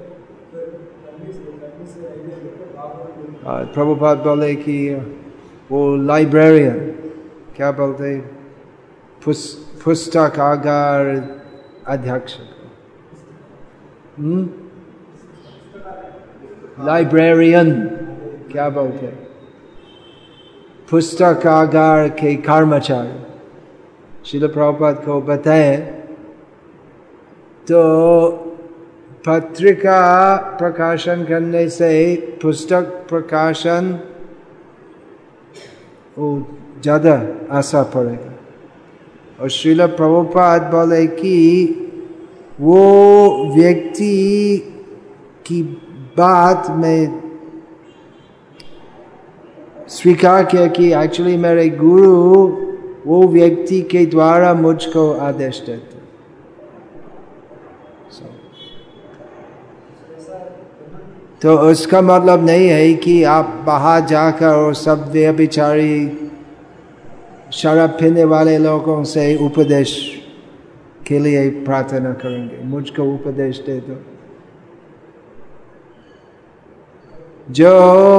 प्रभुपाद बोले कि वो लाइब्रेरियन क्या बोलते, पुस्तकागार अध्यक्ष, लाइब्रेरियन क्या बोलते, पुस्तकागार के कर्मचारी श्रील प्रभुपाद को बताए। तो पत्रिका प्रकाशन करने से पुस्तक प्रकाशन ज़्यादा असर पड़ेगा। और श्रील प्रभुपाद बोले कि वो व्यक्ति की बात में स्वीकार किया कि एक्चुअली मेरे गुरु वो व्यक्ति के द्वारा मुझको आदेश देते। तो उसका मतलब नहीं है कि आप बाहर जाकर और सब व्यभिचारी शराब पीने वाले लोगों से उपदेश के लिए प्रार्थना करेंगे, मुझको उपदेश दे दो। जो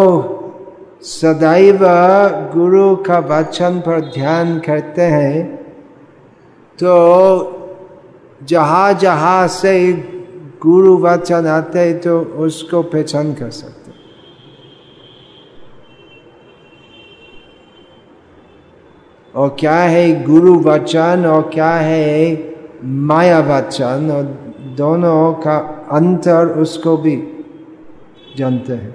सदैव गुरु का वचन पर ध्यान करते हैं, तो जहाँ जहाँ से गुरु वचन आते तो उसको पहचान कर सकते। और क्या है गुरु वचन और क्या है माया वचन, और दोनों का अंतर उसको भी जानते हैं।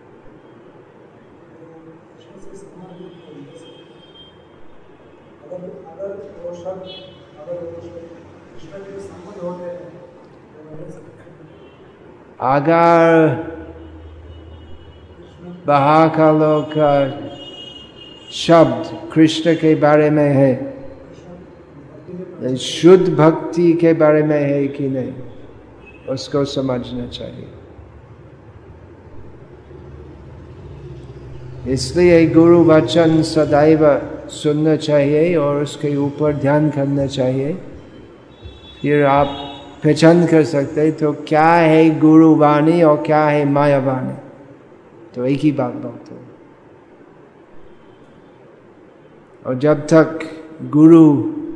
अगर बाहर का लोग का शब्द कृष्ण के बारे में है, शुद्ध भक्ति के बारे में है कि नहीं, उसको समझना चाहिए। इसलिए गुरु वचन सदैव सुनना चाहिए और उसके ऊपर ध्यान करना चाहिए। फिर आप पहचान कर सकते तो क्या है गुरु वाणी और क्या है माया वाणी, तो एक ही बात हो। और जब तक गुरु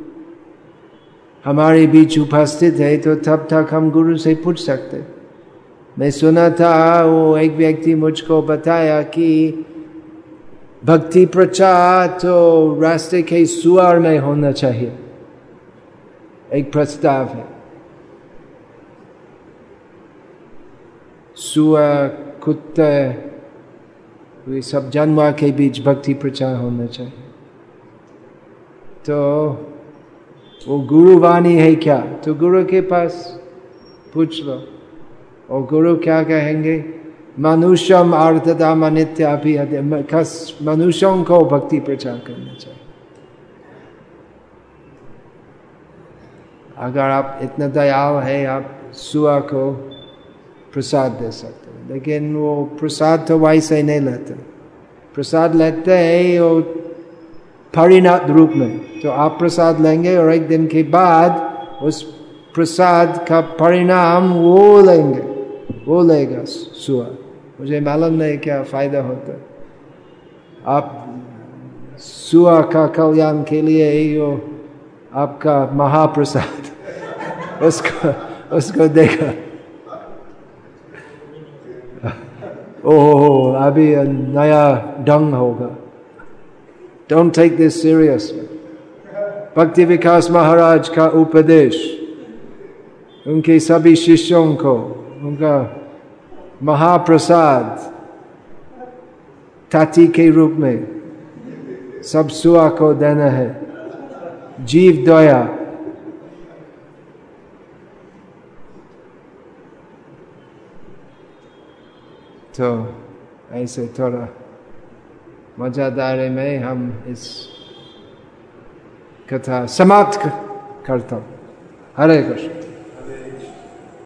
हमारे बीच उपस्थित है तो तब तक हम गुरु से पूछ सकते। मैं सुना था, वो एक व्यक्ति मुझको बताया कि भक्ति प्रचार तो रास्ते के सुअर में होना चाहिए, एक प्रस्ताव है। सुअर, कुत्ते, ये सब जानवर के बीच भक्ति प्रचार होना चाहिए। तो वो गुरु वाणी है क्या, तो गुरु के पास पूछ लो, और गुरु क्या कहेंगे? मनुष्यम अर्थधाम नित्यापि, मनुष्यों को भक्ति प्रचार करना चाहिए। अगर आप इतना दयाल है, आप सुअर को प्रसाद दे सकते हैं, लेकिन वो प्रसाद तो वैसे नहीं लेते। प्रसाद लेते हैं वो परिणत रूप में, तो आप प्रसाद लेंगे और एक दिन के बाद उस प्रसाद का परिणाम वो लेंगे, वो लेगा सुअर। मुझे मालूम नहीं क्या फायदा होता है। आप सुअर का कल्याण के लिए यो आपका महाप्रसाद उसको देगा। ओह, अभी नया ढंग होगा। Don't take this seriously. भक्ति विकास महाराज का उपदेश उनके सभी शिष्यों को, उनका महाप्रसाद ताती के रूप में सब सुअर को देना है। जीव दया, तो ऐसे थोड़ा मजादारी में हम इस कथा समाप्त करता हूँ। हरे कृष्ण।